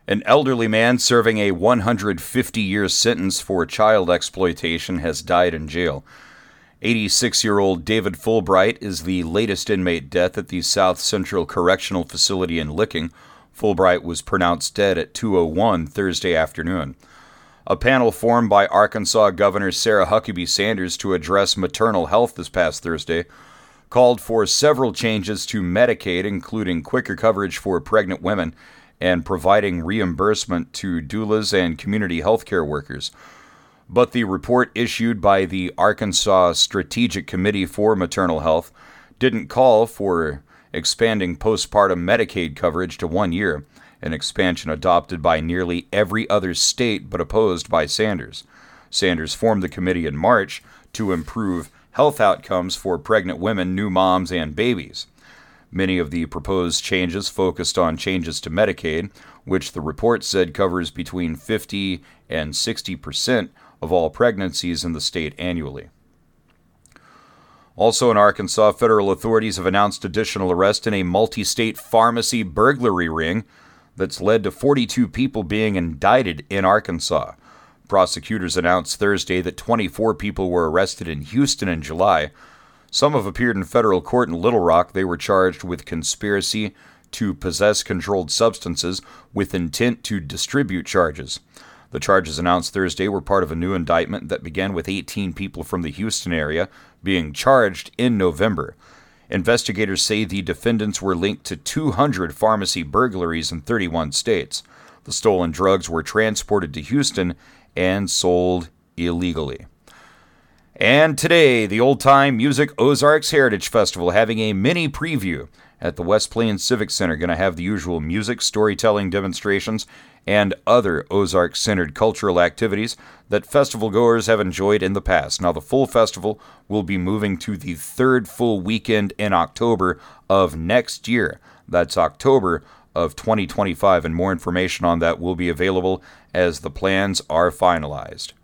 An elderly man serving a 150-year sentence for child exploitation has died in jail. 86-year-old David Fulbright is the latest inmate death at the South Central Correctional Facility in Licking. Fulbright was pronounced dead at 2:01 Thursday afternoon. A panel formed by Arkansas Governor Sarah Huckabee Sanders to address maternal health this past Thursday called for several changes to Medicaid, including quicker coverage for pregnant women and providing reimbursement to doulas and community health care workers. But the report issued by the Arkansas Strategic Committee for Maternal Health didn't call for expanding postpartum Medicaid coverage to 1 year, an expansion adopted by nearly every other state but opposed by Sanders. Sanders formed the committee in March to improve health outcomes for pregnant women, new moms, and babies. Many of the proposed changes focused on changes to Medicaid, which the report said covers between 50 and 60% of all pregnancies in the state annually. Also in Arkansas, federal authorities have announced additional arrests in a multi-state pharmacy burglary ring that's led to 42 people being indicted in Arkansas. Prosecutors announced Thursday that 24 people were arrested in Houston in July. Some have appeared in federal court in Little Rock. They were charged with conspiracy to possess controlled substances with intent to distribute charges. The charges announced Thursday were part of a new indictment that began with 18 people from the Houston area being charged in November. Investigators say the defendants were linked to 200 pharmacy burglaries in 31 states. The stolen drugs were transported to Houston and sold illegally. And today, the Old Time Music Ozarks Heritage Festival having a mini preview at the West Plains Civic Center. Going to have the usual music, storytelling demonstrations, and other Ozark-centered cultural activities that festival goers have enjoyed in the past. Now, the full festival will be moving to the third full weekend in October of next year. That's October of 2025, and more information on that will be available as the plans are finalized.